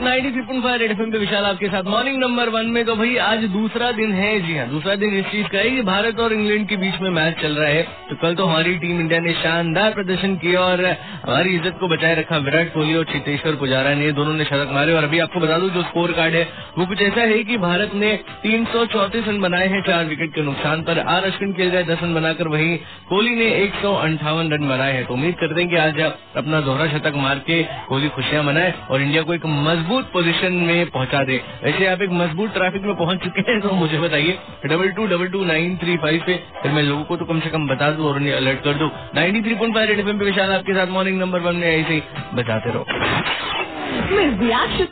93.5 red FM पे विशाल आपके साथ मॉर्निंग नंबर 1 में। तो भाई आज दूसरा दिन है, जी हाँ दूसरा दिन इस चीज का है कि भारत और इंग्लैंड के बीच में मैच चल रहा है। तो कल तो हमारी टीम इंडिया ने शानदार प्रदर्शन किया और हमारी इज्जत को बचाए रखा। विराट कोहली और चेतेश्वर पुजारा ने दोनों ने शतक मारे। और अभी आपको बता दूं जो स्कोर कार्ड है वो कुछ ऐसा है कि भारत ने 334 रन बनाए हैं 4 विकेट के नुकसान पर। आर अश्विन खेल गए 10 रन बनाकर, वहीं कोहली ने 158 रन बनाए हैं। तो उम्मीद करते हैं कि आज अपना दोहरा शतक मार के कोहली खुशियां मनाए और इंडिया को एक मजबूत पोजीशन में पहुंचा दे। वैसे आप एक मजबूत ट्रैफिक में पहुंच चुके हैं तो मुझे बताइए 22222935 पे, फिर मैं लोगों को तो कम से कम बता दूं और उन्हें अलर्ट कर दूं। 93.5 रेड एफएम पे विशाल आपके साथ मॉर्निंग नंबर 1 में ऐसे ही बजाते रहो।